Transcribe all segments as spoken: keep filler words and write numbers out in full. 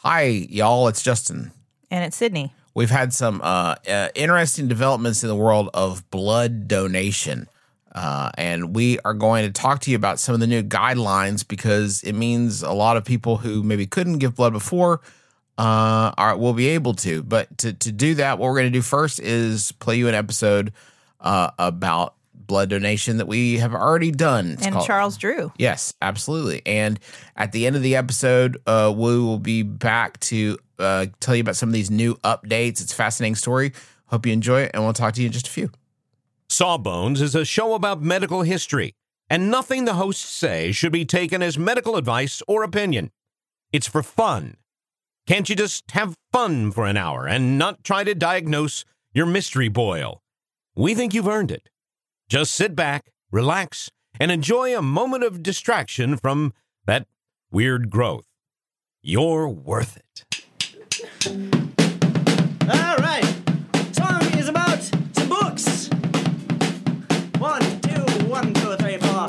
Hi, y'all. It's Justin. And it's Sydney. We've had some uh, uh, interesting developments in the world of blood donation. Uh, and we are going to talk to you about some of the new guidelines because it means a lot of people who maybe couldn't give blood before uh, are will be able to. But to, to do that, what we're going to do first is play you an episode uh, about blood donation that we have already done. It's and called, Charles Drew. Yes, absolutely. And at the end of the episode, uh, we will be back to uh, tell you about some of these new updates. It's a fascinating story. Hope you enjoy it, and we'll talk to you in just a few. Sawbones is a show about medical history, and nothing the hosts say should be taken as medical advice or opinion. It's for fun. Can't you just have fun for an hour and not try to diagnose your mystery boil? We think you've earned it. Just sit back, relax, and enjoy a moment of distraction from that weird growth. You're worth it. All right. Song is about some books. One, two, one, two, three, four.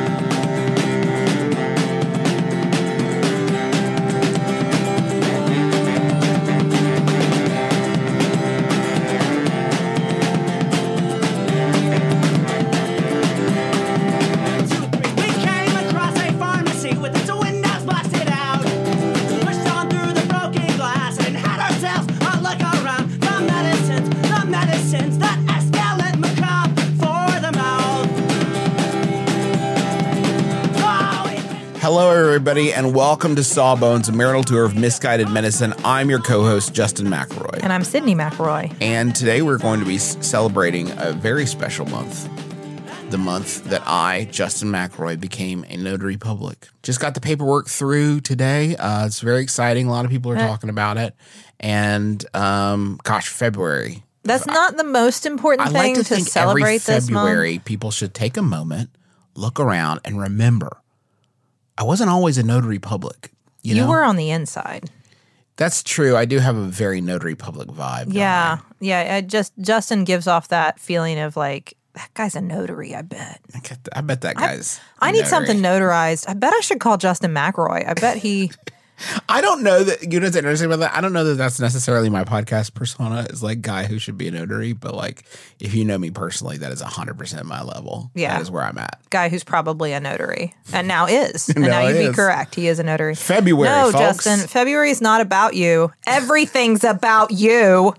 Hello, everybody, and welcome to Sawbones, a marital tour of misguided medicine. I'm your co-host, Justin McElroy. And I'm Sydney McElroy. And today we're going to be celebrating a very special month. The month that I, Justin McElroy, became a notary public. Just got the paperwork through today. Uh, it's very exciting. A lot of people are talking about it. And, um, gosh, February. That's not the most important I thing like to, to think celebrate every this February, month. people should take a moment, look around, and remember, I wasn't always a notary public. You, You know? were on the inside. That's true. I do have a very notary public vibe. don't Yeah. I? Yeah. It just Justin gives off that feeling of like, that guy's a notary, I bet. I, get th- I bet that guy's. I a need notary. something notarized. I bet I should call Justin McElroy. I bet he... I don't know that, you know what's interesting about that? I don't know that that's necessarily my podcast persona is like guy who should be a notary, but like if you know me personally, that is one hundred percent my level. Yeah. That is where I'm at. guy who's probably a notary and now is. And Now now you'd is. be correct. He is a notary. February, No, folks. Justin, February is not about you. Everything's about you.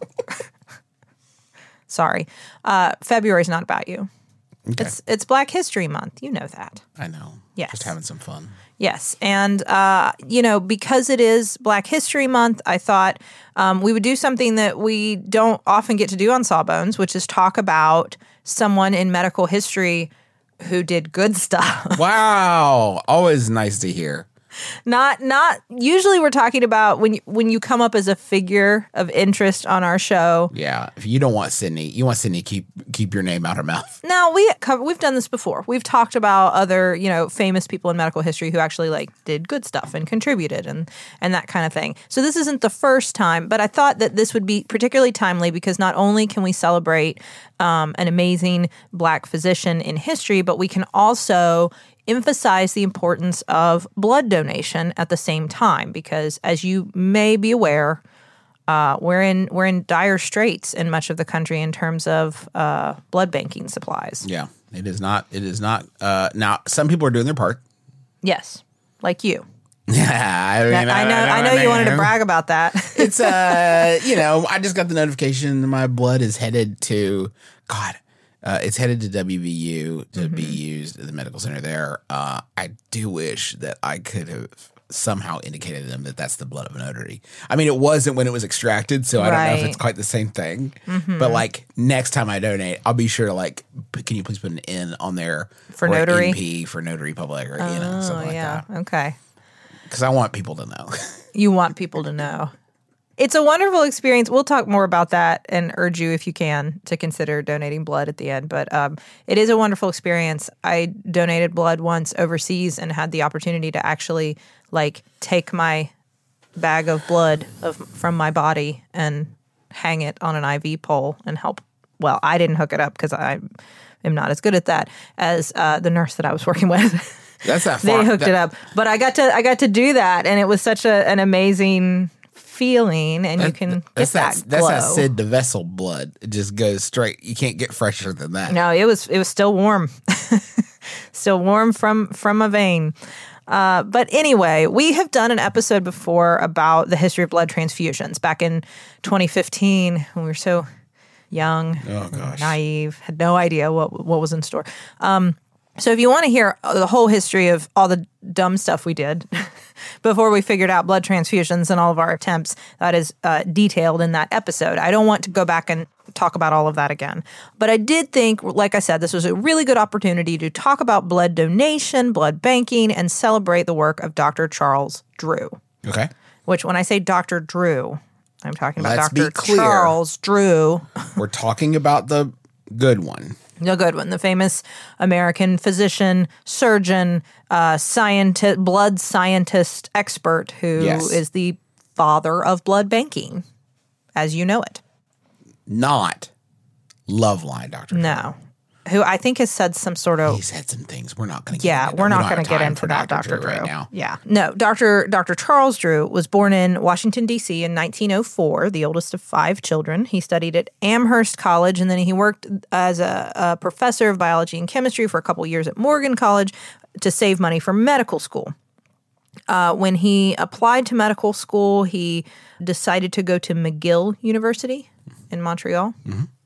Sorry. Uh, February is not about you. Okay. It's it's Black History Month. You know that. I know. Yes. Just having some fun. Yes. And, uh, you know, because it is Black History Month, I thought um, we would do something that we don't often get to do on Sawbones, which is talk about someone in medical history who did good stuff. Wow. Always nice to hear. Not, not usually we're talking about when you, when you come up as a figure of interest on our show. Yeah. If you don't want Sydney, you want Sydney to keep, keep your name out her mouth. Now we cover, we've done this before. We've talked about other, you know, famous people in medical history who actually like did good stuff and contributed and, and that kind of thing. So this isn't the first time, but I thought that this would be particularly timely because not only can we celebrate um, an amazing Black physician in history, but we can also emphasize the importance of blood donation at the same time, because as you may be aware, uh, we're in we're in dire straits in much of the country in terms of uh, blood banking supplies. Yeah. It is not. It is not. Uh, now, some people are doing their part. Yes, like you. Yeah. I, mean, I know. I know you wanted to brag about that. It's uh, you know, I just got the notification my blood is headed to God. Uh, it's headed to W V U to mm-hmm. be used at the medical center there. Uh, I do wish that I could have somehow indicated to them that that's the blood of a notary. I mean, it wasn't when it was extracted, so I don't know if it's quite the same thing. Mm-hmm. But like next time I donate, I'll be sure to like, can you please put an N on there for or notary, N P for notary public, or oh, you know, something like yeah. that. Okay. Because I want people to know. You want people to know. It's a wonderful experience. We'll talk more about that and urge you, if you can, to consider donating blood at the end. But um, it is a wonderful experience. I donated blood once overseas and had the opportunity to actually, like, take my bag of blood of, from my body and hang it on an I V pole and help. Well, I didn't hook it up because I am not as good at that as uh, the nurse that I was working with. That's that far. They hooked that, it up. But I got to I got to do that, and it was such a, an amazing feeling, and you can get that's that, that, that's glow. that Sid the Vessel blood. It just goes straight. You can't get fresher than that. No, it was it was still warm, still warm from from a vein. Uh, but anyway, we have done an episode before about the history of blood transfusions back in twenty fifteen when we were so young, Oh, gosh. naive, had no idea what what was in store. Um, so if you want to hear the whole history of all the dumb stuff we did before we figured out blood transfusions and all of our attempts, that is uh, detailed in that episode. I don't want to go back and talk about all of that again. But I did think, like I said, this was a really good opportunity to talk about blood donation, blood banking, and celebrate the work of Doctor Charles Drew. Okay. Which, when I say Doctor Drew, I'm talking about Let's be Doctor clear. Charles Drew. We're talking about the good one. The good one, the famous American physician, surgeon, uh, scientist, blood scientist expert who Yes. is the father of blood banking, as you know it. Not Loveline, Doctor No. Who I think has said some sort of He said some things. We're not going to get Yeah, into. we're We not don't going have to get time into for that, Doctor Drew Drew. right now. Yeah, no, Doctor Doctor Charles Drew was born in Washington D C in nineteen oh four, the oldest of five children. He studied at Amherst College, and then he worked as a, a professor of biology and chemistry for a couple years at Morgan College to save money for medical school. Uh, when he applied to medical school, he decided to go to McGill University in Montreal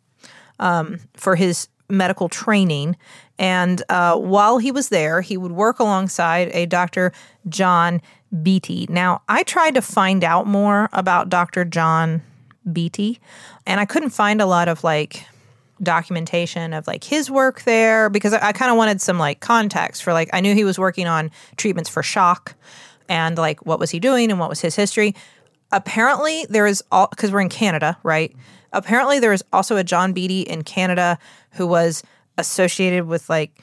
um, for his medical training. And uh, while he was there, he would work alongside a Doctor John Beatty. Now, I tried to find out more about Doctor John Beatty, and I couldn't find a lot of like documentation of like his work there because I, I kind of wanted some like context for like I knew he was working on treatments for shock and like what was he doing and what was his history. Apparently, there is all because we're in Canada, right? Apparently, there is also a John Beatty in Canada who was associated with like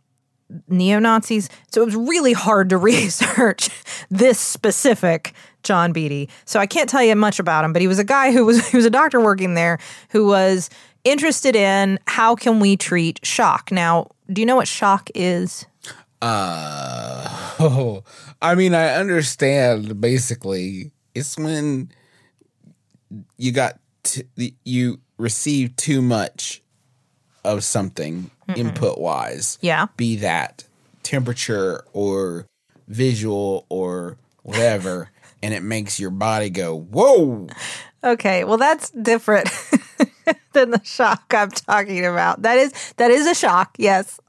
neo-Nazis. So it was really hard to research this specific John Beatty. So I can't tell you much about him, but he was a guy who was he was a doctor working there who was interested in how can we treat shock. Now, do you know what shock is? Uh, oh, I mean, I understand basically it's when you got t- you receive too much of something mm-hmm. input wise. Yeah. Be that temperature or visual or whatever, and it makes your body go, whoa. Okay, well that's different than the shock I'm talking about. That is that is a shock, yes.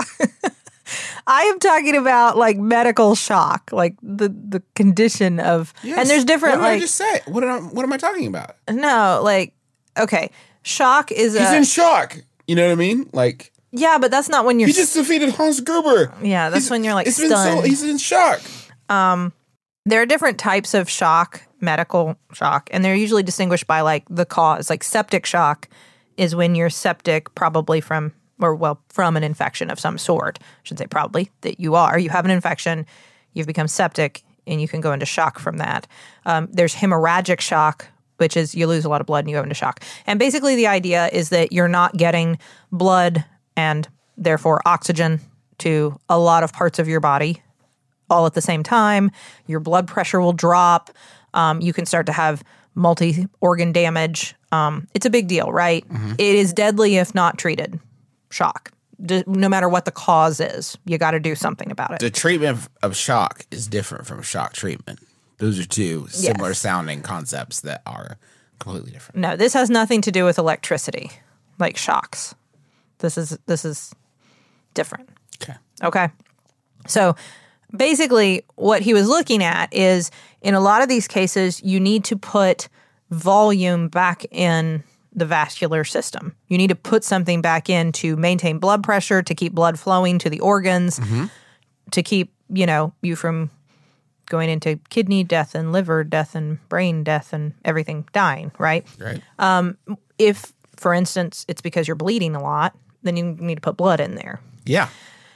I am talking about like medical shock, like the, the condition of, Yes. and there's different What did like I just say? What am I, what am I talking about? no, like okay, shock is He's a in shock. You know what I mean? Like yeah, but that's not when you're he just defeated Hans Gruber. yeah, that's He's- when you're like it's been so, stunned. he's in shock. There are different types of shock, medical shock, and they're usually distinguished by like the cause. Like septic shock is when you're septic, probably from, or well, from an infection of some sort. I should say probably that you are. You have an infection, you've become septic, and you can go into shock from that. Um, there's hemorrhagic shock, which is you lose a lot of blood and you go into shock. And basically the idea is that you're not getting blood and therefore oxygen to a lot of parts of your body all at the same time. Your blood pressure will drop. Um, you can start to have multi-organ damage. Um, it's a big deal, right? Mm-hmm. It is deadly if not treated. Shock. D- no matter what the cause is, you got to do something about it. The treatment of shock is different from shock treatment. Those are two similar Yes. sounding concepts that are completely different. No, this has nothing to do with electricity, like shocks. This is this is different. Okay. Okay. So basically, what he was looking at is in a lot of these cases, you need to put volume back in the vascular system. You need to put something back in to maintain blood pressure, to keep blood flowing to the organs, mm-hmm. to keep, you know, you from going into kidney death and liver death and brain death and everything dying, right? Right. Um, if, for instance, it's because you're bleeding a lot, then you need to put blood in there. Yeah.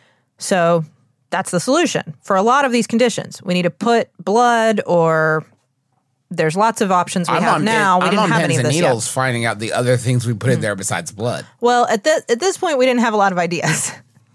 So that's the solution for a lot of these conditions. We need to put blood, or there's lots of options we I'm have on, now. We I'm didn't on have pins any of and this needles yet. finding out the other things we put in there besides blood. Well, at this at this point, we didn't have a lot of ideas.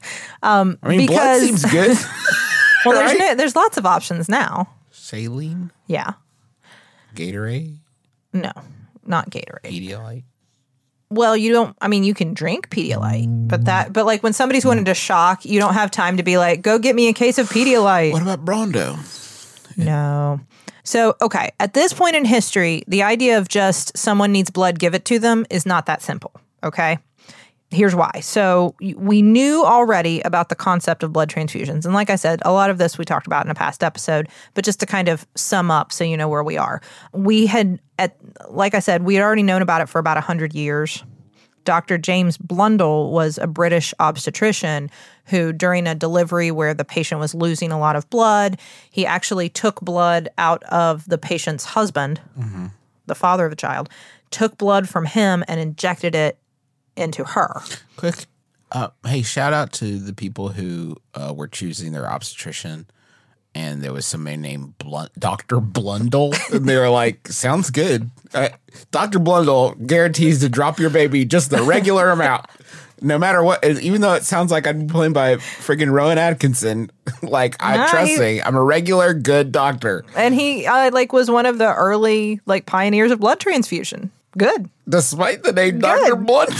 Um, I mean, blood because, seems good. well, there's right? no, there's lots of options now. Saline? Yeah. Gatorade? No, not Gatorade. Pedialyte? Well, you don't, I mean, you can drink Pedialyte, but that, but like when somebody's going into shock, you don't have time to be like, go get me a case of Pedialyte. What about Brondo? No. So, okay, at this point in history, the idea of just someone needs blood, give it to them is not that simple, okay? Here's why. So we knew already about the concept of blood transfusions. And like I said, a lot of this we talked about in a past episode, but just to kind of sum up so you know where we are. We had, at like I said, we had already known about it for about one hundred years. Doctor James Blundell was a British obstetrician who, during a delivery where the patient was losing a lot of blood, he actually took blood out of the patient's husband, mm-hmm. the father of the child, took blood from him and injected it into her. Quick, uh, hey, shout out to the people who uh, were choosing their obstetrician, and there was somebody named Blunt, Doctor Blundell, and they were like, sounds good. Uh, Doctor Blundell guarantees to drop your baby just the regular amount, no matter what, even though it sounds like I'm playing by friggin' Rowan Atkinson, like, I Nah, trust he- me, I'm a regular good doctor. And he uh, like was one of the early like pioneers of blood transfusion. Good. Despite the name Doctor Blundell.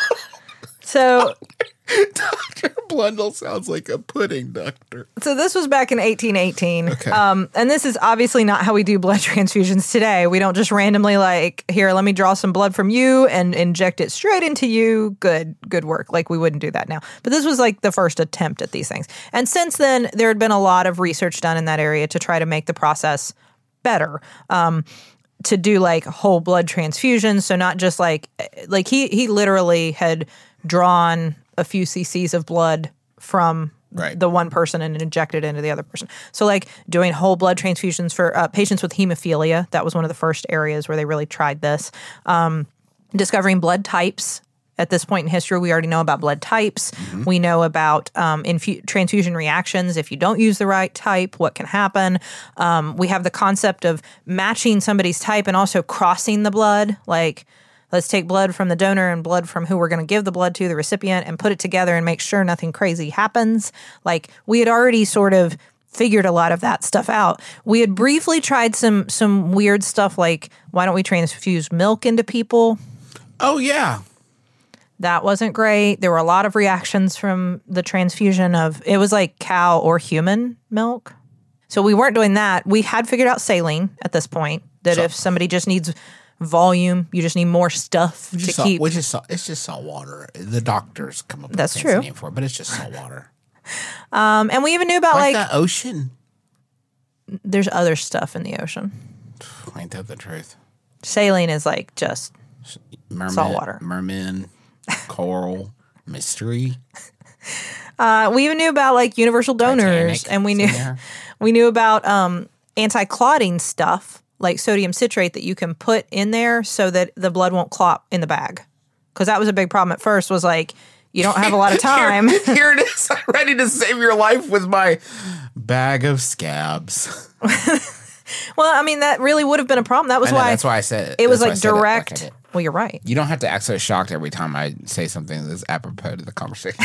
So Doctor Blundell sounds like a pudding doctor. So this was back in eighteen eighteen. Okay. Um, and this is obviously not how we do blood transfusions today. We don't just randomly like, here, let me draw some blood from you and inject it straight into you. Good, good work. Like we wouldn't do that now. But this was like the first attempt at these things. And since then, there had been a lot of research done in that area to try to make the process better. Um, to do like whole blood transfusions. So not just like, like he, he literally had drawn a few cc's of blood from Right. the one person and injected into the other person. So like doing whole blood transfusions for uh, patients with hemophilia. That was one of the first areas where they really tried this. Um, discovering blood types. At this point in history, we already know about blood types. Mm-hmm. We know about um, infu- transfusion reactions. If you don't use the right type, what can happen? Um, we have the concept of matching somebody's type and also crossing the blood. Like, let's take blood from the donor and blood from who we're going to give the blood to, the recipient, and put it together and make sure nothing crazy happens. Like, we had already sort of figured a lot of that stuff out. We had briefly tried some some weird stuff like, why don't we transfuse milk into people? Oh, yeah. That wasn't great. There were a lot of reactions from the transfusion of, it was like cow or human milk. So we weren't doing that. We had figured out saline at this point, that So- if somebody just needs volume, you just need more stuff We to just saw, keep. we just saw, it's just salt water. The doctors come up with That's a fancy true. name for it, but it's just salt water. Um, and we even knew about Like, like, the ocean. there's other stuff in the ocean. Ain't that the truth? Saline is like just Merman, Salt water. Merman, coral, mystery. Uh, we even knew about like universal donors, Titanic and we is knew in there. we knew about um, anti-clotting stuff like sodium citrate that you can put in there so that the blood won't clot in the bag. Because that was a big problem at first. Was like you don't have a lot of time. Here, here it is. I'm ready to save your life with my bag of scabs. Well, I mean that really would have been a problem. That was I know, why that's why I said it. it was That's why like I said it direct. like I did. Well, you're right. You don't have to act so shocked every time I say something that's apropos to the conversation.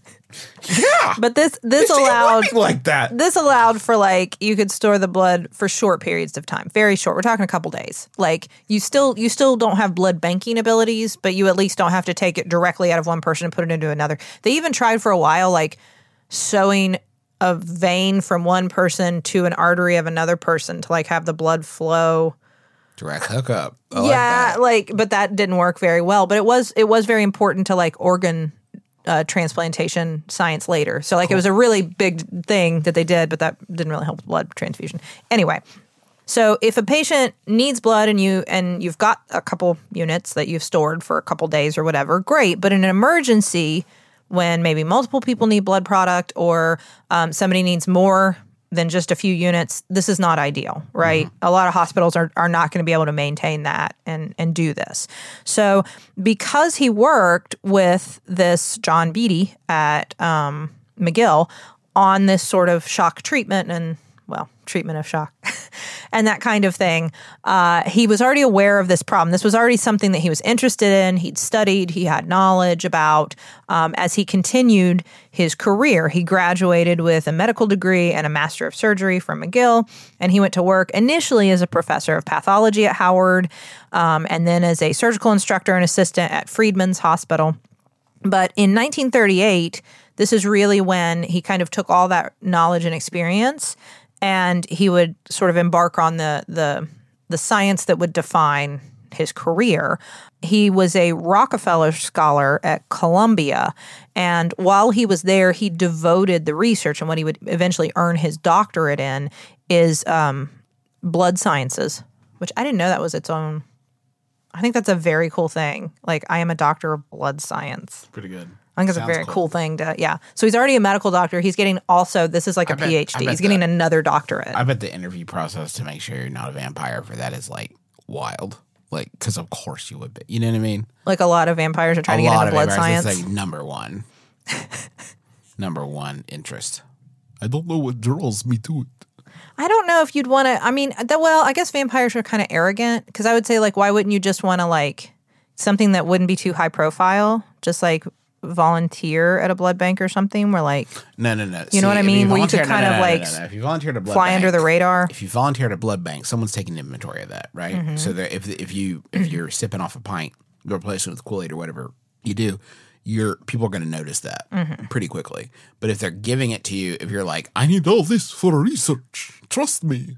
Yeah, But this this It's allowed like that. this allowed for like you could store the blood for short periods of time, very short. We're talking a couple days. Like you still you still don't have blood banking abilities, but you at least don't have to take it directly out of one person and put it into another. They even tried for a while, like sewing a vein from one person to an artery of another person to like have the blood flow. Direct hookup. I like yeah, that. like but that didn't work very well. But it was it was very important to like organ uh, transplantation science later. So like it was a really big thing that they did, but that didn't really help with blood transfusion. Anyway, so if a patient needs blood and you and you've got a couple units that you've stored for a couple days or whatever, great. But in an emergency, when maybe multiple people need blood product or um, somebody needs more than just a few units, this is not ideal, right? Mm-hmm. A lot of hospitals are, are not going to be able to maintain that and, and do this. So because he worked with this John Beatty at um, McGill on this sort of shock treatment and, well, treatment of shock and that kind of thing. Uh, he was already aware of this problem. This was already something that he was interested in. He'd studied, he had knowledge about. Um, as he continued his career, he graduated with a medical degree and a Master of Surgery from McGill, and he went to work initially as a professor of pathology at Howard, um, and then as a surgical instructor and assistant at Freedman's Hospital. But in nineteen thirty-eight, this is really when he kind of took all that knowledge and experience, and he would sort of embark on the the the science that would define his career. He was a Rockefeller Scholar at Columbia, and while he was there, he devoted the research, and what he would eventually earn his doctorate in is um, blood sciences, which I didn't know that was its own. I think that's a very cool thing. Like, I am a doctor of blood science. Pretty good. I think it's a very cool. cool thing to, yeah. So he's already a medical doctor. He's getting also, this is like a bet, PhD. He's getting the, another doctorate. I bet the interview process to make sure you're not a vampire for that is like wild. Like, because of course you would be. You know what I mean? Like a lot of vampires are trying a to get into blood science. It's like number one. number one interest. I don't know what draws me to it. I don't know if you'd want to, I mean, the, well, I guess vampires are kind of arrogant because I would say, like, why wouldn't you just want to, like, something that wouldn't be too high profile? Just, like, volunteer at a blood bank or something where, like, no, no, no. You See, know what I mean? You where you could kind no, no, of, no, like, no, no, no. If you volunteer at a blood fly bank, under the radar. If you volunteer at a blood bank, someone's taking inventory of that, right? Mm-hmm. So that if if you if you're sipping off a pint, you're replacing it with Kool-Aid or whatever you do, you're people are going to notice that mm-hmm. pretty quickly. But if they're giving it to you, if you're like, I need all this for research, trust me,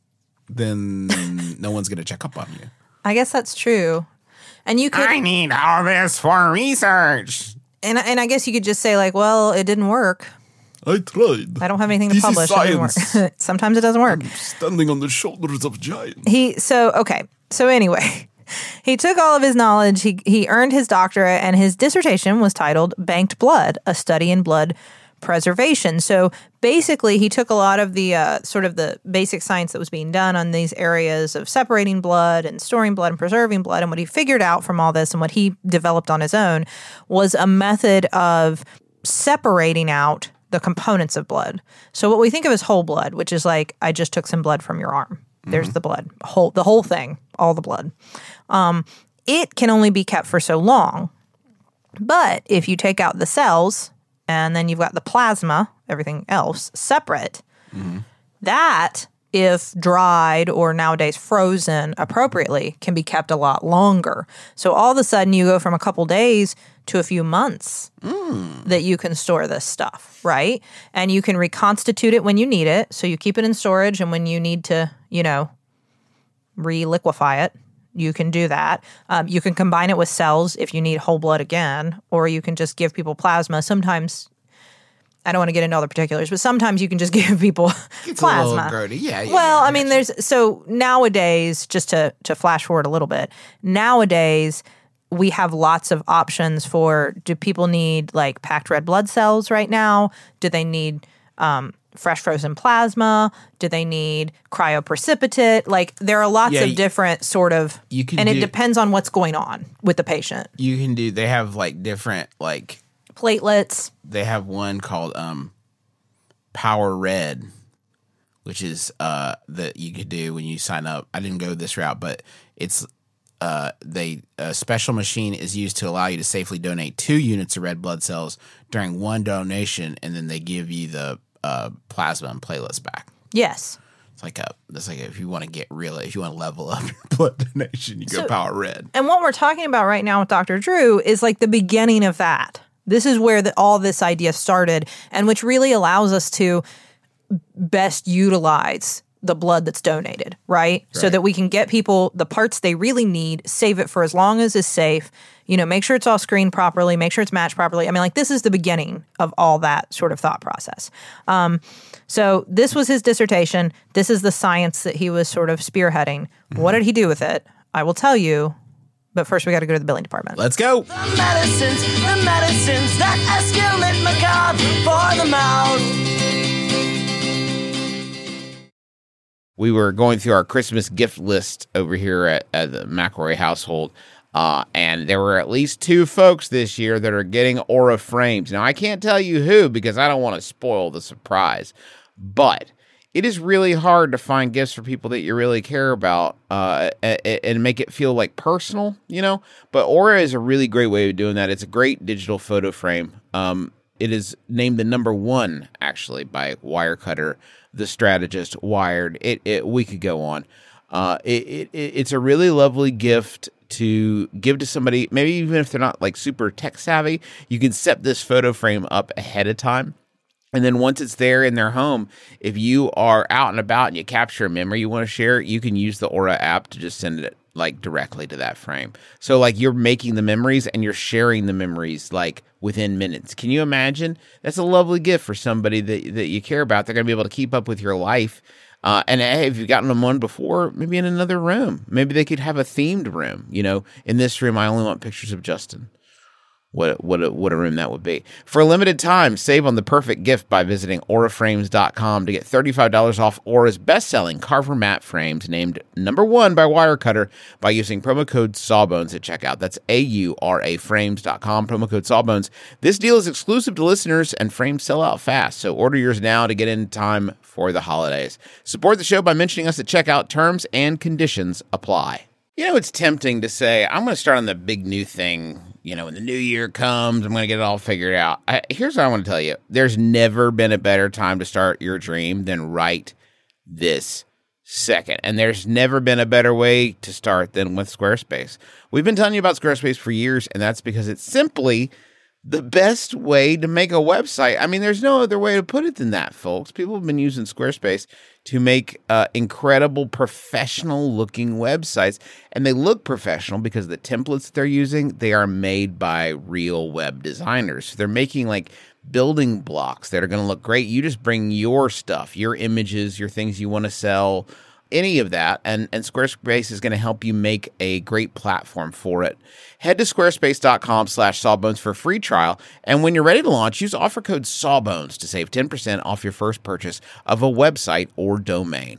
then no one's going to check up on you. I guess that's true. And you could I need all this for research. And and I guess you could just say, like, well, it didn't work. I tried. I don't have anything to this publish. Is it doesn't work. Sometimes it doesn't work. I'm standing on the shoulders of giants. He so okay. So anyway, he took all of his knowledge. He he earned his doctorate, and his dissertation was titled "Banked Blood: A Study in Blood Preservation." So basically, he took a lot of the uh, sort of the basic science that was being done on these areas of separating blood and storing blood and preserving blood, and what he figured out from all this and what he developed on his own was a method of separating out the components of blood. So what we think of as whole blood, which is like, I just took some blood from your arm. There's mm-hmm. the blood, whole the whole thing, all the blood. Um, it can only be kept for so long. But if you take out the cells and then you've got the plasma, everything else separate, mm-hmm. that, if dried or nowadays frozen appropriately, can be kept a lot longer. So all of a sudden you go from a couple days to a few months mm. that you can store this stuff, right? And you can reconstitute it when you need it. So you keep it in storage, and when you need to, you know, re-liquefy it, you can do that. Um, you can combine it with cells if you need whole blood again, or you can just give people plasma. Sometimes, I don't want to get into all the particulars, but sometimes you can just give people it's plasma. A little grody. Yeah, yeah. Well, yeah, I mean, there's so nowadays, just to to flash forward a little bit, nowadays we have lots of options for, do people need like packed red blood cells right now? Do they need um, fresh frozen plasma? Do they need cryoprecipitate? Like, there are lots yeah, of different sort of, you can and do, it depends on what's going on with the patient. You can do, they have like different like platelets. They have one called um, Power Red, which is uh, that you could do when you sign up. I didn't go this route, but it's uh, they a special machine is used to allow you to safely donate two units of red blood cells during one donation, and then they give you the uh, plasma and platelets back. Yes. It's like a, it's like a, if you want to get real, if you want to level up your blood donation, you go so, Power Red. And what we're talking about right now with Doctor Drew is like the beginning of that. This is where the, all this idea started, and which really allows us to best utilize the blood that's donated, right? right? So that we can get people the parts they really need, save it for as long as is safe, you know, make sure it's all screened properly, make sure it's matched properly. I mean, like, this is the beginning of all that sort of thought process. Um, so this was his dissertation. This is the science that he was sort of spearheading. Mm-hmm. What did he do with it? I will tell you. But first, we got to go to the billing department. Let's go. The medicines, the medicines that escalate macabre for the mouth. We were going through our Christmas gift list over here at, at the McElroy household, uh, and there were at least two folks this year that are getting Aura frames. Now, I can't tell you who because I don't want to spoil the surprise, but it is really hard to find gifts for people that you really care about uh, and, and make it feel like personal, you know? But Aura is a really great way of doing that. It's a great digital photo frame. Um, it is named the number one, actually, by Wirecutter, The Strategist, Wired. It, it we could go on. Uh, it, it it's a really lovely gift to give to somebody, maybe even if they're not like super tech savvy. You can set this photo frame up ahead of time. And then once it's there in their home, if you are out and about and you capture a memory you want to share, you can use the Aura app to just send it like directly to that frame. So like you're making the memories and you're sharing the memories like within minutes. Can you imagine? That's a lovely gift for somebody that, that you care about. They're going to be able to keep up with your life. Uh, and hey, if you've gotten them one before, maybe in another room. Maybe they could have a themed room. You know, in this room, I only want pictures of Justin. What what a, what a room that would be. For a limited time, save on the perfect gift by visiting aura frames dot com to get thirty-five dollars off Aura's best-selling Carver matte frames, named number one by Wirecutter, by using promo code Sawbones at checkout. That's A U R A frames dot com, promo code Sawbones. This deal is exclusive to listeners, and frames sell out fast, so order yours now to get in time for the holidays. Support the show by mentioning us at checkout. Terms and conditions apply. You know, it's tempting to say, I'm going to start on the big new thing. You know, when the new year comes, I'm going to get it all figured out. I, here's what I want to tell you. There's never been a better time to start your dream than right this second. And there's never been a better way to start than with Squarespace. We've been telling you about Squarespace for years, and that's because it's simply the best way to make a website. I mean, there's no other way to put it than that, folks. People have been using Squarespace to make uh, incredible professional-looking websites. And they look professional because the templates that they're using, they are made by real web designers. So they're making, like, building blocks that are going to look great. You just bring your stuff, your images, your things you want to sell, any of that, and, and Squarespace is going to help you make a great platform for it. Head to squarespace.com slash sawbones for a free trial, and when you're ready to launch, use offer code Sawbones to save ten percent off your first purchase of a website or domain.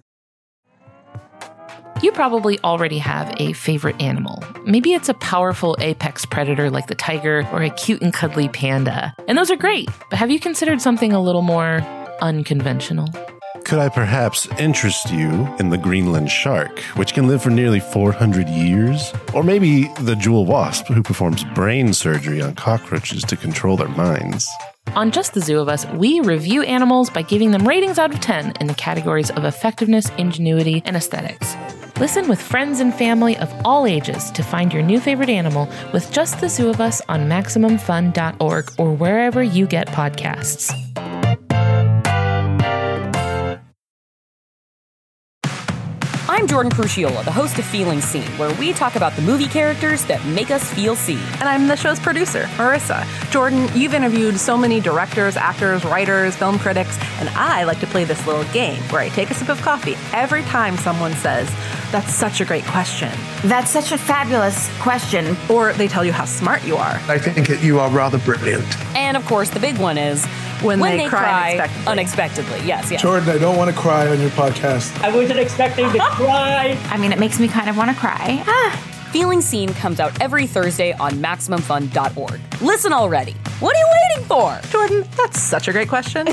You probably already have a favorite animal. Maybe it's a powerful apex predator like the tiger or a cute and cuddly panda. And those are great, but have you considered something a little more unconventional? Could I perhaps interest you in the Greenland shark, which can live for nearly four hundred years? Or maybe the jewel wasp, who performs brain surgery on cockroaches to control their minds? On Just the Zoo of Us, we review animals by giving them ratings out of ten in the categories of effectiveness, ingenuity, and aesthetics. Listen with friends and family of all ages to find your new favorite animal with Just the Zoo of Us on Maximum Fun dot org or wherever you get podcasts. I'm Jordan Crucchiola, the host of Feeling Seen, where we talk about the movie characters that make us feel seen. And I'm the show's producer, Marissa. Jordan, you've interviewed so many directors, actors, writers, film critics, and I like to play this little game where I take a sip of coffee every time someone says, "That's such a great question." "That's such a fabulous question." Or they tell you how smart you are. "I think that you are rather brilliant." And of course, the big one is when, when they, they cry, cry unexpectedly. unexpectedly. Yes, yes. Jordan, I don't want to cry on your podcast. I wasn't expecting to cry. I mean, it makes me kind of want to cry. Ah. Feeling Seen comes out every Thursday on Maximum Fun dot org. Listen already. What are you waiting for? Jordan, that's such a great question.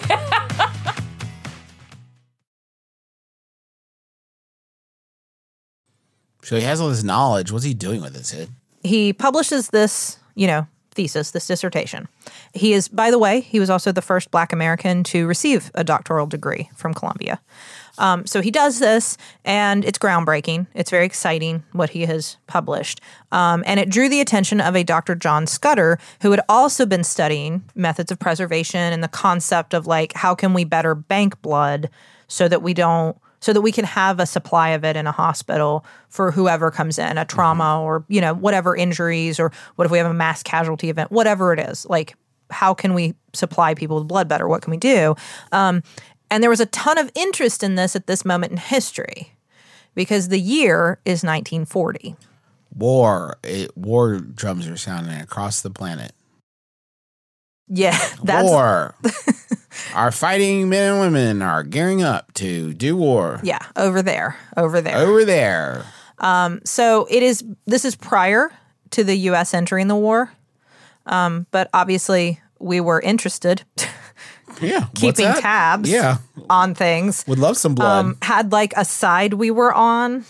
So he has all this knowledge. What's he doing with it, Sid? He publishes this, you know, thesis, this dissertation. He is, by the way, he was also the first Black American to receive a doctoral degree from Columbia. Um, so he does this, and it's groundbreaking. It's very exciting what he has published. Um, and it drew the attention of a Doctor John Scudder, who had also been studying methods of preservation and the concept of, like, how can we better bank blood so that we don't so that we can have a supply of it in a hospital for whoever comes in, a trauma mm-hmm. or, you know, whatever injuries, or what if we have a mass casualty event, whatever it is. Like, how can we supply people with blood better? What can we do? Um, and there was a ton of interest in this at this moment in history because the year is nineteen forty. War. It, war drums are sounding across the planet. Yeah. That's war. Our fighting men and women are gearing up to do war. Yeah, over there, over there. Over there. Um, so it is, this is prior to the U S entering the war, um, but obviously we were interested Yeah. What's keeping that? tabs Yeah. on things. Would love some blood. Um, had like a side we were on,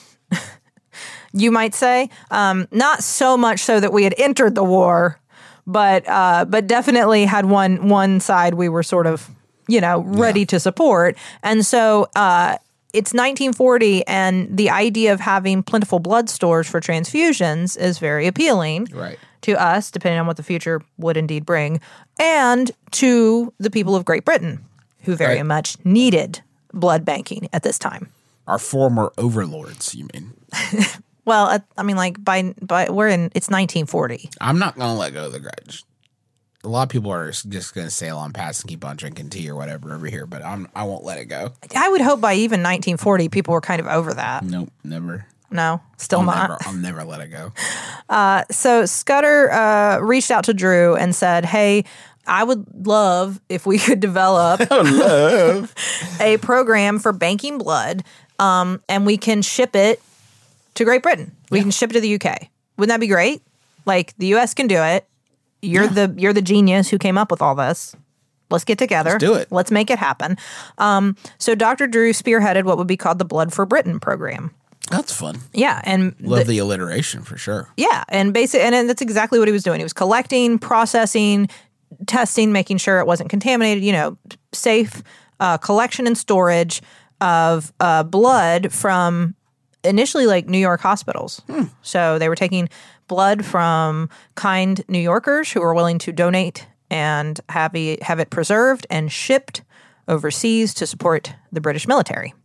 you might say. Um, not so much so that we had entered the war, but uh, but definitely had one one side we were sort of, you know, ready yeah. to support. And so uh, it's nineteen forty, and the idea of having plentiful blood stores for transfusions is very appealing. Right. To us, depending on what the future would indeed bring, and to the people of Great Britain, who very right. much needed blood banking at this time. Our former overlords, you mean? Well, uh, I mean, like by by we're in it's nineteen forty. I'm not gonna let go of the grudge. A lot of people are just gonna sail on past and keep on drinking tea or whatever over here, but I'm I won't let it go. I would hope by even nineteen forty, people were kind of over that. Nope, never. No, still I'll not. Never, I'll never let it go. Uh, so Scudder uh, reached out to Drew and said, hey, I would love if we could develop I would love. a program for banking blood, um, and we can ship it to Great Britain. We yeah. can ship it to the U K. Wouldn't that be great? Like, the U S can do it. You're yeah. the you're the genius who came up with all this. Let's get together. Let's do it. Let's make it happen. Um, so Doctor Drew spearheaded what would be called the Blood for Britain program. That's fun. Yeah, and love the, the alliteration for sure. Yeah, and basic, and, and that's exactly what he was doing. He was collecting, processing, testing, making sure it wasn't contaminated. You know, safe uh, collection and storage of uh, blood from initially like New York hospitals. Hmm. So they were taking blood from kind New Yorkers who were willing to donate and have it, have it preserved and shipped overseas to support the British military.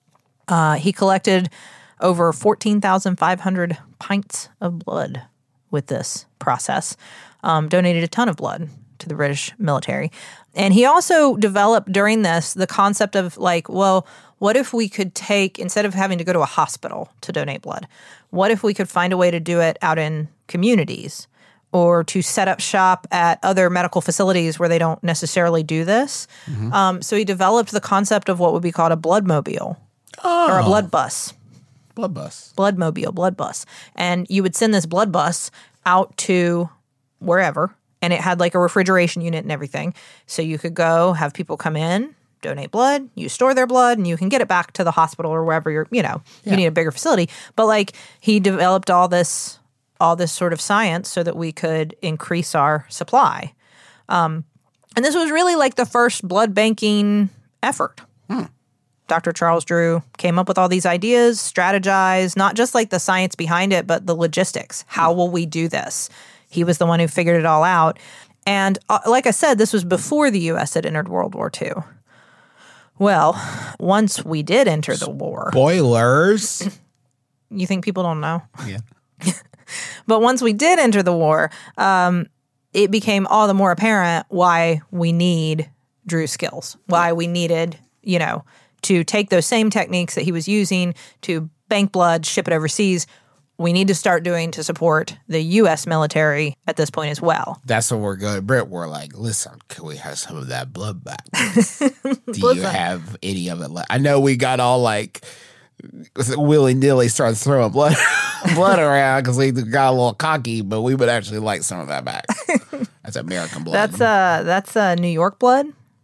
Uh, he collected over fourteen thousand five hundred pints of blood with this process, um, donated a ton of blood to the British military. And he also developed during this the concept of like, well, what if we could take, instead of having to go to a hospital to donate blood, what if we could find a way to do it out in communities or to set up shop at other medical facilities where they don't necessarily do this? Mm-hmm. Um, so he developed the concept of what would be called a blood mobile oh. or a blood bus. Blood bus. Blood mobile, blood bus. And you would send this blood bus out to wherever, and it had like a refrigeration unit and everything. So you could go have people come in, donate blood, you store their blood, and you can get it back to the hospital or wherever you're, you know, yeah. you need a bigger facility. But like he developed all this, all this sort of science so that we could increase our supply. Um, and this was really like the first blood banking effort. Hmm. Doctor Charles Drew came up with all these ideas, strategized, not just like the science behind it, but the logistics. How will we do this? He was the one who figured it all out. And uh, like I said, this was before the U S had entered World War Two. Well, once we did enter the war. Spoilers. You think people don't know? Yeah. But once we did enter the war, um, it became all the more apparent why we need Drew's skills, why we needed, you know, to take those same techniques that he was using to bank blood, ship it overseas. We need to start doing to support the U S military at this point as well. That's what we're going. Brit, we're like, listen, can we have some of that blood back? Do you have any of it left? I know we got all like willy nilly started throwing blood blood around because we got a little cocky, but we would actually like some of that back. That's American blood. That's uh that's uh New York blood,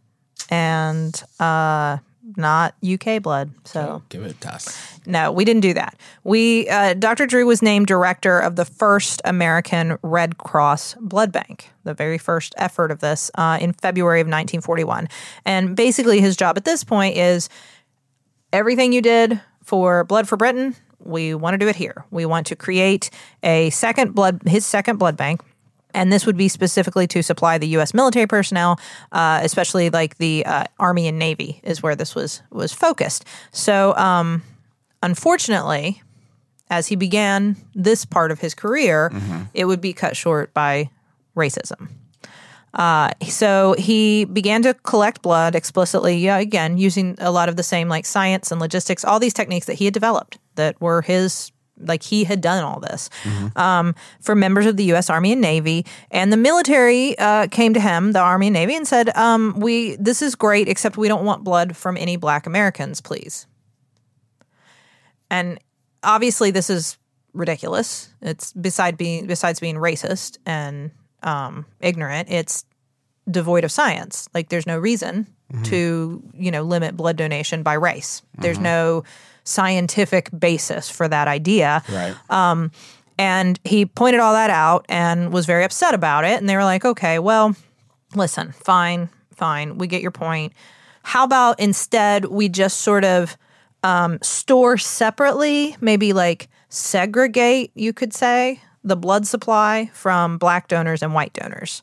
and uh. not U K blood. So oh, give it a toss. No, we didn't do that. We uh, Doctor Drew was named director of the first American Red Cross blood bank, the very first effort of this uh, in February of nineteen forty-one. And basically his job at this point is everything you did for Blood for Britain, we want to do it here. We want to create a second blood, his second blood bank. And this would be specifically to supply the U S military personnel, uh, especially like the uh, Army and Navy is where this was was focused. So um, unfortunately, as he began this part of his career, mm-hmm. it would be cut short by racism. Uh, so he began to collect blood explicitly, yeah, again, using a lot of the same like science and logistics, all these techniques that he had developed that were his like he had done all this mm-hmm. um, for members of the U S Army and Navy. And the military uh, came to him, the Army and Navy, and said, um, "We this is great, except we don't want blood from any Black Americans, please." And obviously this is ridiculous. It's beside being besides being racist and um, ignorant, it's devoid of science. Like there's no reason mm-hmm. to, you know, limit blood donation by race. There's mm-hmm. no scientific basis for that idea. Right. Um, and he pointed all that out and was very upset about it. And they were like, okay, well, listen, fine, fine. We get your point. How about instead we just sort of um, store separately, maybe like segregate, you could say, the blood supply from black donors and white donors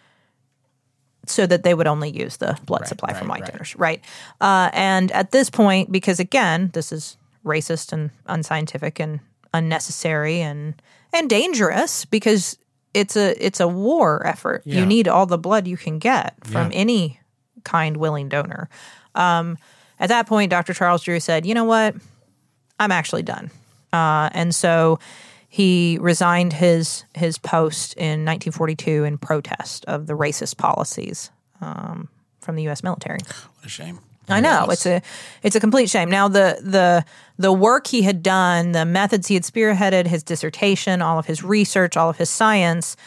so that they would only use the blood right, supply right, from white right. donors, right? Uh, and at this point, because again, this is racist and unscientific and unnecessary and and dangerous because it's a it's a war effort. Yeah. You need all the blood you can get from Yeah. any kind willing donor. Um, at that point, Doctor Charles Drew said, you know what? I'm actually done. Uh, and so he resigned his his post in nineteen forty-two in protest of the racist policies um, from the U S military. What a shame. I know it's a it's a complete shame. Now the the the work he had done, the methods he had spearheaded, his dissertation, all of his research, all of his science,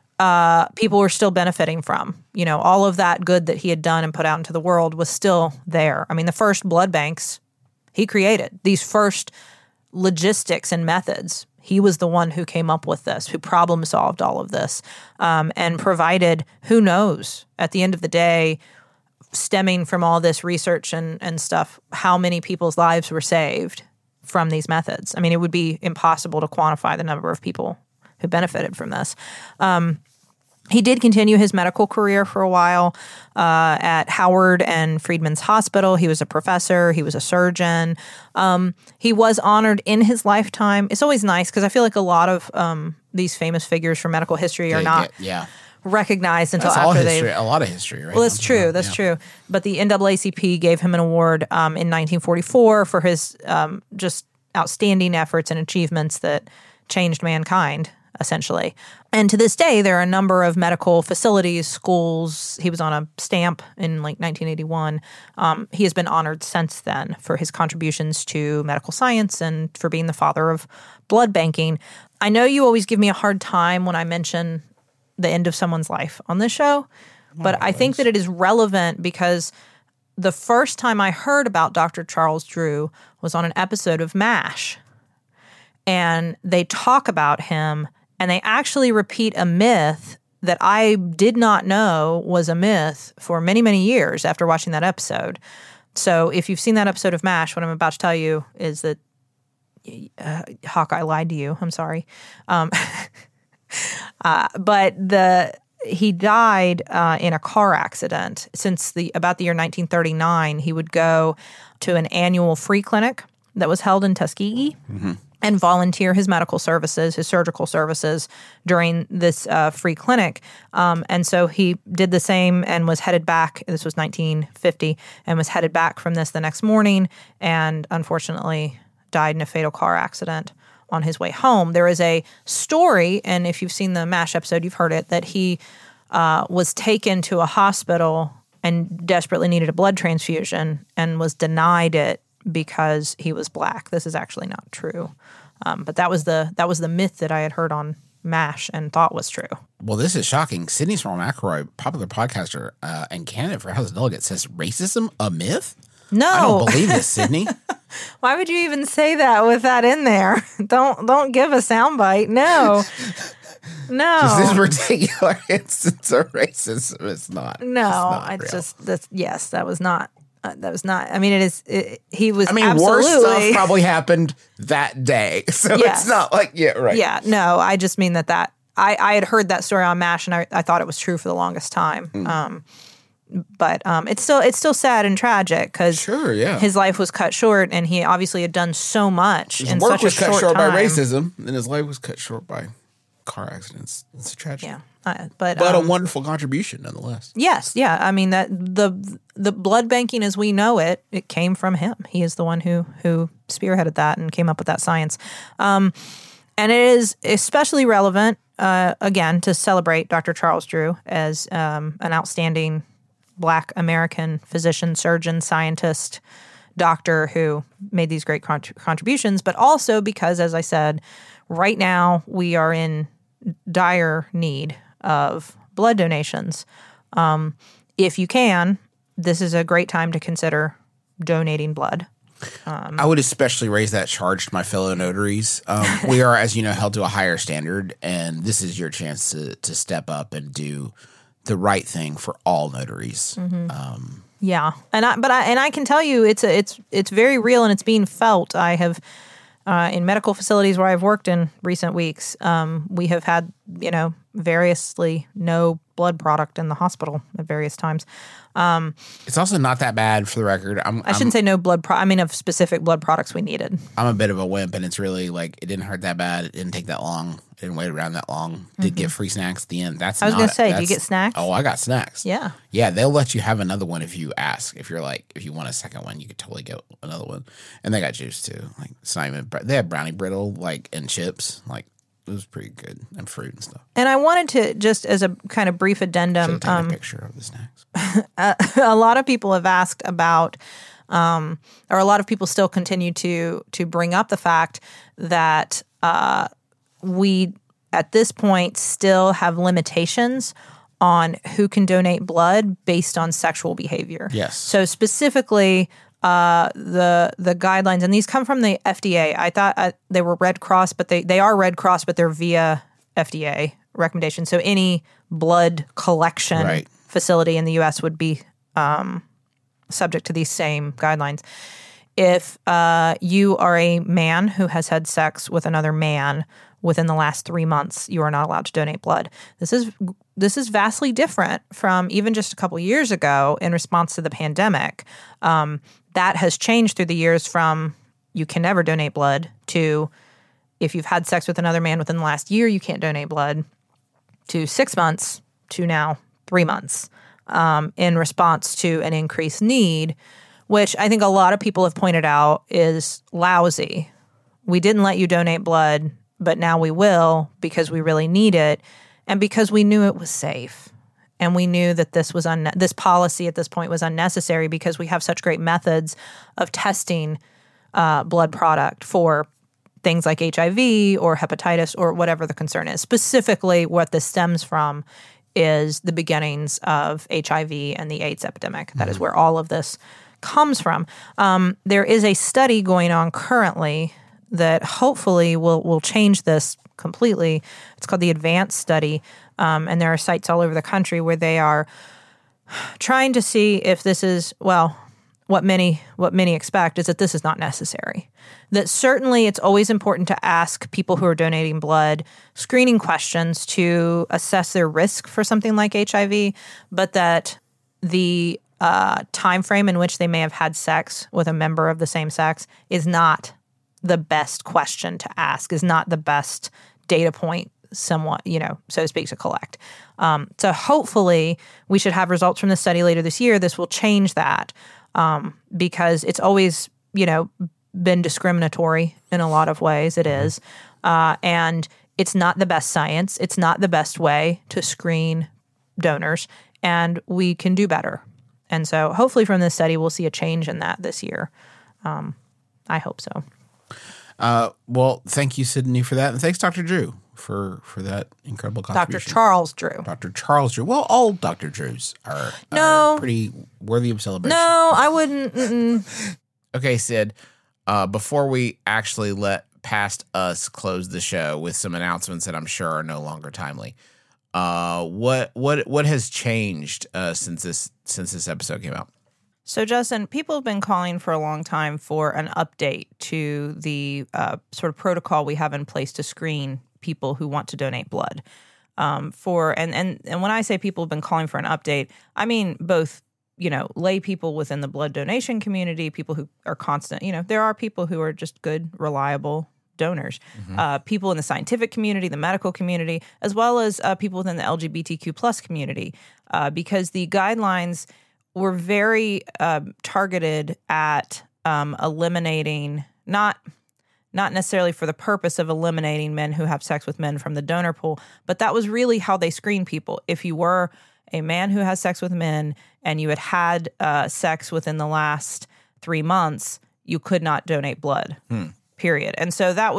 uh, people were still benefiting from. You know, all of that good that he had done and put out into the world was still there. I mean, the first blood banks he created, these first logistics and methods. He was the one who came up with this, who problem solved all of this, um, and provided, who knows, at the end of the day, stemming from all this research and, and stuff, how many people's lives were saved from these methods. I mean, it would be impossible to quantify the number of people who benefited from this. Um, he did continue his medical career for a while uh, at Howard and Friedman's Hospital. He was a professor. He was a surgeon. Um, he was honored in his lifetime. It's always nice because I feel like a lot of um, these famous figures from medical history are They not get- yeah. recognized until That's all after history, they a lot of history, right? Well, that's true. That's Yeah. true. But the N double A C P gave him an award um, in nineteen forty-four for his um, just outstanding efforts and achievements that changed mankind, essentially. And to this day, there are a number of medical facilities, schools. He was on a stamp in like nineteen eighty-one. Um, he has been honored since then for his contributions to medical science and for being the father of blood banking. I know you always give me a hard time when I mention the end of someone's life on this show, but I think that it is relevant because the first time I heard about Doctor Charles Drew was on an episode of MASH, and they talk about him, and they actually repeat a myth that I did not know was a myth for many, many years after watching that episode. So if you've seen that episode of MASH, what I'm about to tell you is that uh, Hawkeye lied to you. I'm sorry. Um, uh, but the he died uh, in a car accident. Since the about the year nineteen thirty-nine, he would go to an annual free clinic that was held in Tuskegee Mm-hmm. and volunteer his medical services, his surgical services during this uh, free clinic. Um, and so he did the same and was headed back. This was nineteen fifty, and was headed back from this the next morning, and unfortunately died in a fatal car accident on his way home. There is a story, and if you've seen the MASH episode, you've heard it, that he uh, was taken to a hospital and desperately needed a blood transfusion and was denied it because he was black. This is actually not true. Um, but that was the that was the myth that I had heard on MASH and thought was true. Well, this is shocking. Sydney Small McElroy, popular podcaster uh, and candidate for House of Delegates, says racism a myth? No. I don't believe this, Sydney. Why would you even say that with that in there? Don't don't give a soundbite. No. No. Just this particular instance of racism is not. No, it's not it's real. just that's yes, that was not uh, that was not. I mean, it is. It, he was. I mean, absolutely, worse stuff probably happened that day, so Yes. it's not like yeah, right. Yeah, no, I just mean that that I, I had heard that story on MASH and I, I thought it was true for the longest time. Mm. Um, but um, it's still it's still sad and tragic because Sure, yeah. his life was cut short and he obviously had done so much His in work such was a cut short, short time. by racism, and his life was cut short by car accidents. It's a tragedy. Yeah, uh, but but um, a wonderful contribution nonetheless. Yes, yeah. I mean that the the blood banking as we know it, it came from him. He is the one who who spearheaded that and came up with that science. Um, and it is especially relevant uh, again to celebrate Doctor Charles Drew as um, an outstanding Black American physician, surgeon, scientist, doctor who made these great cont- contributions, but also because, as I said, right now we are in dire need of blood donations. Um, if you can, this is a great time to consider donating blood. Um, I would especially raise that charge to my fellow notaries. Um, we are, as you know, held to a higher standard, and this is your chance to to step up and do the right thing for all notaries. Mhm. Um, yeah, and I, but I and I can tell you, it's a, it's it's very real and it's being felt. I have uh, in medical facilities where I've worked in recent weeks, um, we have had you know variously no blood product in the hospital at various times. Um, it's also not that bad, for the record. I'm, I shouldn't I'm, say no blood. Pro- I mean, of specific blood products we needed. I'm a bit of a wimp, and it's really like it didn't hurt that bad. It didn't take that long. It didn't wait around that long. Did Mhm. get free snacks at the end. That's I was not- gonna say, do you that's- get snacks? Oh, I got snacks. Yeah. Yeah, they'll let you have another one if you ask. If you're like, if you want a second one, you could totally get another one. And they got juice too. Like it's not even. They have brownie brittle like and chips. Like it was pretty good, and fruit and stuff. And I wanted to just as a kind of brief addendum. Should've taken Um, a picture of the snacks. a, a lot of people have asked about, um, or a lot of people still continue to to bring up the fact that uh, we at this point still have limitations on who can donate blood based on sexual behavior. Yes. So specifically, uh, the the guidelines, and these come from the F D A. I thought uh, they were Red Cross, but they they are Red Cross, but they're via F D A recommendation. So any blood collection Right. facility in the U S would be um, subject to these same guidelines. If uh, you are a man who has had sex with another man within the last three months, you are not allowed to donate blood. This is this is vastly different from even just a couple years ago in response to the pandemic. Um, that has changed through the years from you can never donate blood to if you've had sex with another man within the last year, you can't donate blood, to six months to now three months um, in response to an increased need, which I think a lot of people have pointed out is lousy. We didn't let you donate blood, but now we will because we really need it and because we knew it was safe. And we knew that this was un- this policy at this point was unnecessary because we have such great methods of testing uh, blood product for things like H I V or hepatitis or whatever the concern is. Specifically, what this stems from is the beginnings of H I V and the AIDS epidemic. That is where all of this comes from. Um, there is a study going on currently that hopefully will will change this completely. It's called the ADVANCE study, um, and there are sites all over the country where they are trying to see if this is, well, what many what many expect is that this is not necessary. That certainly it's always important to ask people who are donating blood screening questions to assess their risk for something like H I V, but that the uh, time frame in which they may have had sex with a member of the same sex is not the best question to ask, is not the best data point somewhat, you know, so to speak, to collect. Um, so hopefully we should have results from this study later this year. This will change that um, because it's always, you know, been discriminatory in a lot of ways. It is. Uh, and it's not the best science. It's not the best way to screen donors. And we can do better. And so hopefully from this study, we'll see a change in that this year. Um, I hope so. Uh, well, thank you, Sydney, for that. And thanks, Doctor Drew, for, for that incredible Doctor contribution. Charles Drew. Doctor Charles Drew. Well, all Doctor Drews are, No. are pretty worthy of celebration. No, I wouldn't. Mm-mm. Okay, Sid, uh, before we actually let past us close the show with some announcements that I'm sure are no longer timely, uh, what what what has changed uh, since this since this episode came out? So, Justin, people have been calling for a long time for an update to the uh, sort of protocol we have in place to screen people who want to donate blood. Um, for and, and and when I say people have been calling for an update, I mean both, you know, lay people within the blood donation community, people who are constant. You know, there are people who are just good, reliable donors, Mhm. uh, people in the scientific community, the medical community, as well as uh, people within the L G B T Q plus community, uh, because the guidelines were very uh, targeted at um, eliminating, not not necessarily for the purpose of eliminating men who have sex with men from the donor pool, but that was really how they screen people. If you were a man who has sex with men and you had had uh, sex within the last three months, you could not donate blood. Hmm. Period. And so that would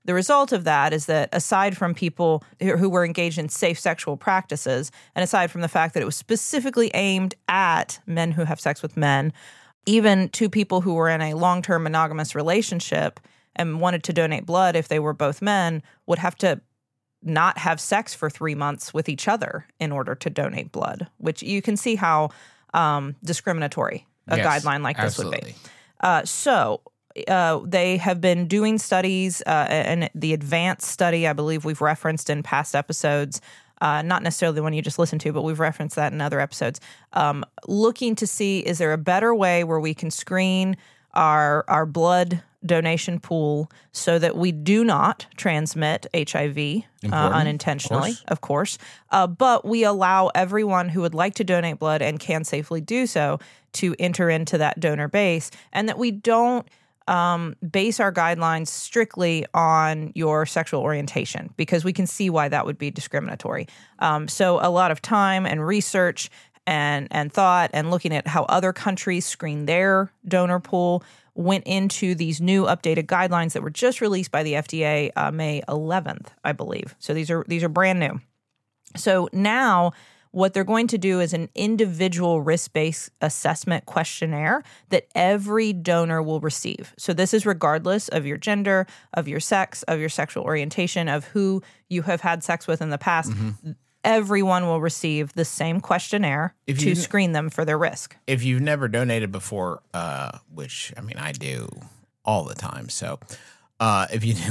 the result of that is that aside from people who who were engaged in safe sexual practices, and aside from the fact that it was specifically aimed at men who have sex with men, even two people who were in a long-term monogamous relationship and wanted to donate blood if they were both men would have to not have sex for three months with each other in order to donate blood, which you can see how um, discriminatory a Yes, guideline like this would absolutely. be. Uh, so uh, they have been doing studies, uh, and the advanced study I believe we've referenced in past episodes, uh, not necessarily the one you just listened to, but we've referenced that in other episodes, um, looking to see is there a better way where we can screen our our blood donation pool so that we do not transmit H I V uh, Important, unintentionally, of course. of course, uh, but we allow everyone who would like to donate blood and can safely do so to enter into that donor base, and that we don't um, base our guidelines strictly on your sexual orientation, because we can see why that would be discriminatory. Um, so a lot of time and research and and thought and looking at how other countries screen their donor pool went into these new updated guidelines that were just released by the F D A uh, May eleventh, I believe. So these are these are brand new. So now what they're going to do is an individual risk-based assessment questionnaire that every donor will receive. So this is regardless of your gender, of your sex, of your sexual orientation, of who you have had sex with in the past. Mm-hmm. Everyone will receive the same questionnaire If to you- screen them for their risk. If you've never donated before, uh, which I mean I do all the time, so uh, if you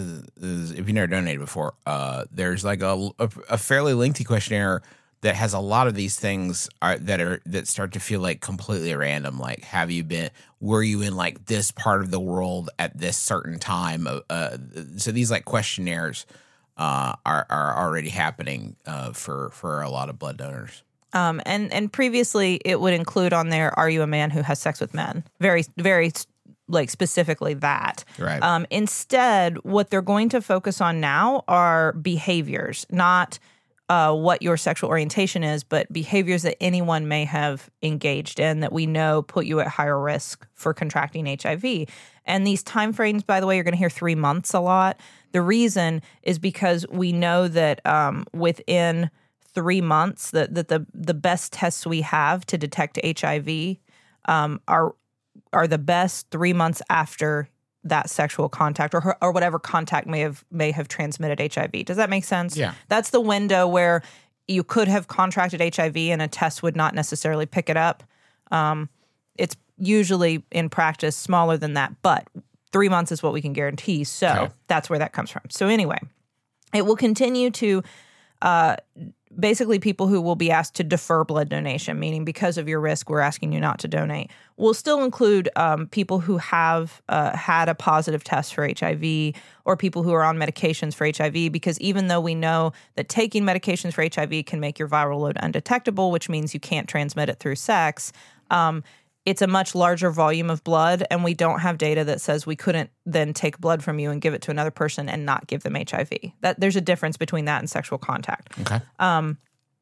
if you never donated before, uh, there's like a, a, a fairly lengthy questionnaire that has a lot of these things are, that are that start to feel like completely random. Like, have you been? Were you in like this part of the world at this certain time? Uh, so these like questionnaires uh, are are already happening uh, for for a lot of blood donors. Um, and and previously it would include on there, are you a man who has sex with men? Very, very like specifically that. Right. Um, instead, what they're going to focus on now are behaviors, not uh, what your sexual orientation is, but behaviors that anyone may have engaged in that we know put you at higher risk for contracting H I V. And these timeframes, by the way, you're going to hear three months a lot. The reason is because we know that um, within three months that, that the the best tests we have to detect H I V um, are are the best three months after that sexual contact or or whatever contact may have may have transmitted H I V. Does that make sense? Yeah. That's the window where you could have contracted H I V and a test would not necessarily pick it up. Um, it's usually in practice smaller than that, but three months is what we can guarantee. So Okay. that's where that comes from. So anyway, it will continue to uh, basically people who will be asked to defer blood donation, meaning because of your risk, we're asking you not to donate. We'll still include um, people who have uh, had a positive test for H I V or people who are on medications for H I V, because even though we know that taking medications for H I V can make your viral load undetectable, which means you can't transmit it through sex, um, it's a much larger volume of blood, and we don't have data that says we couldn't then take blood from you and give it to another person and not give them H I V. That there's a difference between that and sexual contact. Okay. Um,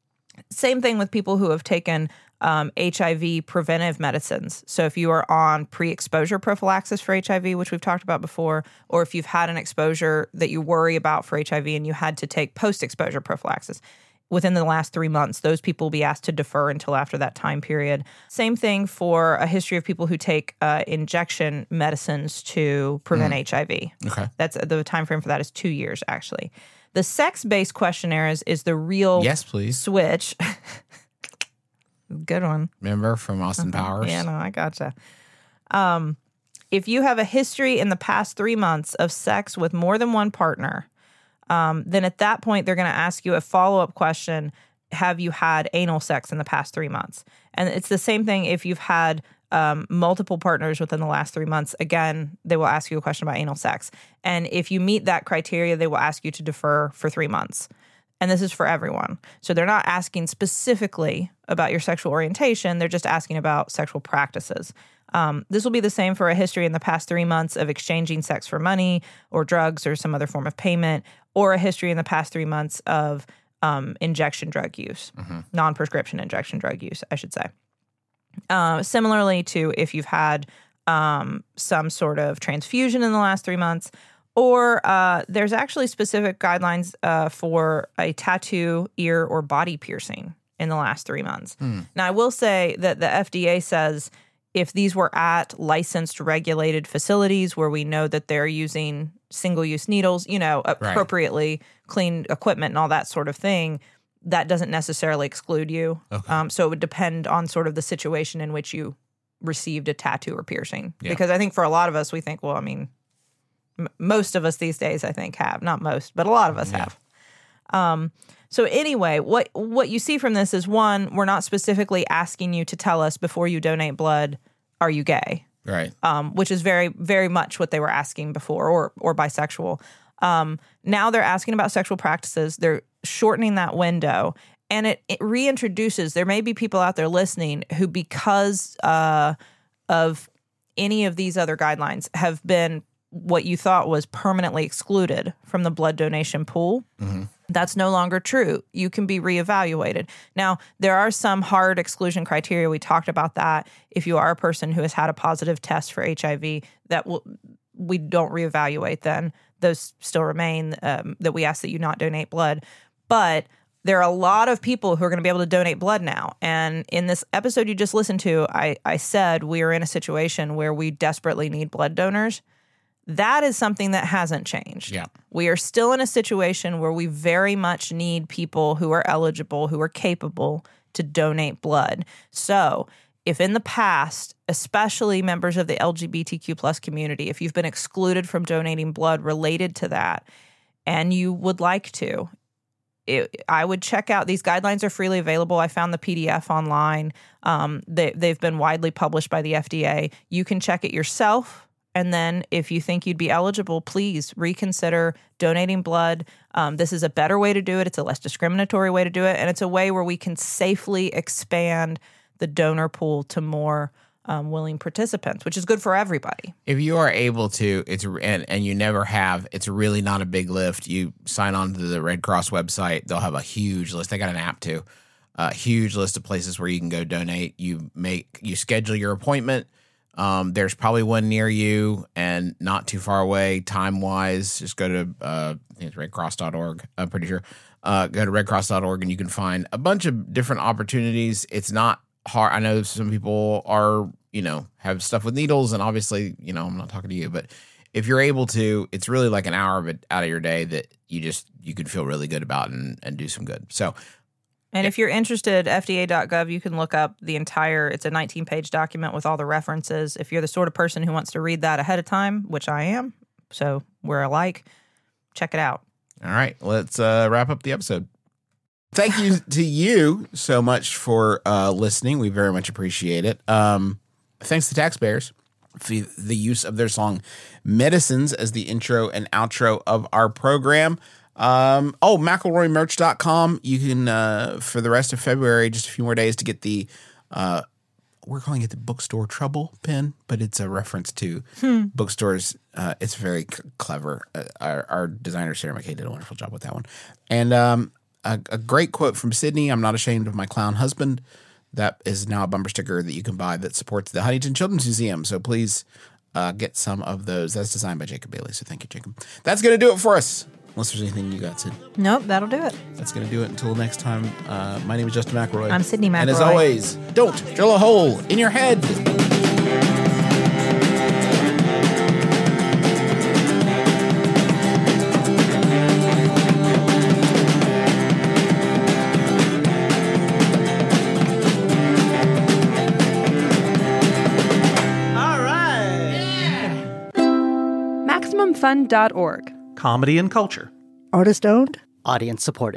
same thing with people who have taken um, H I V preventive medicines. So if you are on pre-exposure prophylaxis for H I V, which we've talked about before, or if you've had an exposure that you worry about for H I V and you had to take post-exposure prophylaxis, within the last three months, those people will be asked to defer until after that time period. Same thing for a history of people who take uh, injection medicines to prevent Mm. H I V. Okay. That's the time frame for that is two years, actually. The sex-based questionnaires is the real Yes, please. switch. Good one. Remember from Austin Powers? Yeah, no, I gotcha. Um, if you have a history in the past three months of sex with more than one partner, Um, then at that point, they're going to ask you a follow-up question, have you had anal sex in the past three months? And it's the same thing if you've had um, multiple partners within the last three months. Again, they will ask you a question about anal sex. And if you meet that criteria, they will ask you to defer for three months. And this is for everyone. So they're not asking specifically about your sexual orientation. They're just asking about sexual practices. Um, this will be the same for a history in the past three months of exchanging sex for money or drugs or some other form of payment, or a history in the past three months of um, injection drug use, Mm-hmm. non-prescription injection drug use, I should say. Uh, similarly to if you've had um, some sort of transfusion in the last three months, Or uh, there's actually specific guidelines uh, for a tattoo, ear, or body piercing in the last three months. Hmm. Now, I will say that the F D A says if these were at licensed, regulated facilities where we know that they're using single-use needles, you know, appropriately right. clean equipment and all that sort of thing, that doesn't necessarily exclude you. Okay. Um, so it would depend on sort of the situation in which you received a tattoo or piercing. Yeah. Because I think for a lot of us, we think, well, I mean, m- most of us these days, I think, have. Not most, but a lot of us yeah. have. Um, so anyway, what what you see from this is, one, we're not specifically asking you to tell us before you donate blood, are you gay? Right. Um, which is very, very much what they were asking before, or or bisexual. Um, now they're asking about sexual practices. They're shortening that window. And it, it reintroduces, there may be people out there listening who, because uh, of any of these other guidelines, have been what you thought was permanently excluded from the blood donation pool. Mm-hmm. That's no longer true. You can be reevaluated. Now, there are some hard exclusion criteria. We talked about that. If you are a person who has had a positive test for H I V, that will, we don't reevaluate then. Those still remain, um, that we ask that you not donate blood. But there are a lot of people who are going to be able to donate blood now. And in this episode you just listened to, I, I said we are in a situation where we desperately need blood donors. That is something that hasn't changed. Yeah. We are still in a situation where we very much need people who are eligible, who are capable to donate blood. So if in the past, especially members of the L G B T Q plus community, if you've been excluded from donating blood related to that and you would like to, It, I would check out, these guidelines are freely available. I found the P D F online. Um, they, they've been widely published by the F D A. You can check it yourself. And then if you think you'd be eligible, please reconsider donating blood. Um, this is a better way to do it. It's a less discriminatory way to do it. And it's a way where we can safely expand the donor pool to more um, willing participants, which is good for everybody. If you are able to, it's and, and you never have, it's really not a big lift. You sign on to the Red Cross website. They'll have a huge list. They got an app too. A huge list of places where you can go donate. You make, you schedule your appointment. Um, there's probably one near you and not too far away time wise. Just go to, uh, I think it's red cross dot org. I'm pretty sure. Uh, go to red cross dot org and you can find a bunch of different opportunities. It's not hard. I know some people are, you know, have stuff with needles, and obviously, you know, I'm not talking to you, but if you're able to, it's really like an hour of it out of your day that you just, you could feel really good about and, and do some good. So, and if you're interested, F D A dot gov, you can look up the entire, it's a nineteen page document with all the references. If you're the sort of person who wants to read that ahead of time, which I am, so we're alike, check it out. All right, let's uh, wrap up the episode. Thank you to you so much for uh, listening. We very much appreciate it. Um, thanks to taxpayers for the use of their song Medicines as the intro and outro of our program. Um, oh, McElroy Merch dot com. You can, uh, for the rest of February, just a few more days to get the, uh, we're calling it the Bookstore Trouble pin, but it's a reference to Hmm. bookstores. Uh, it's very c- clever. Uh, our, our designer, Sarah McKay, did a wonderful job with that one. And um, a, a great quote from Sydney, I'm not ashamed of my clown husband. That is now a bumper sticker that you can buy that supports the Huntington Children's Museum. So please uh, get some of those. That's designed by Jacob Bailey. So thank you, Jacob. That's going to do it for us. Unless there's anything you got, Sid. Nope, that'll do it. That's going to do it until next time. Uh, my name is Justin McElroy. I'm Sydney McElroy. And as always, don't drill a hole in your head. All right. Maximum Fun dot org. Comedy and culture. Artist owned. Audience supported.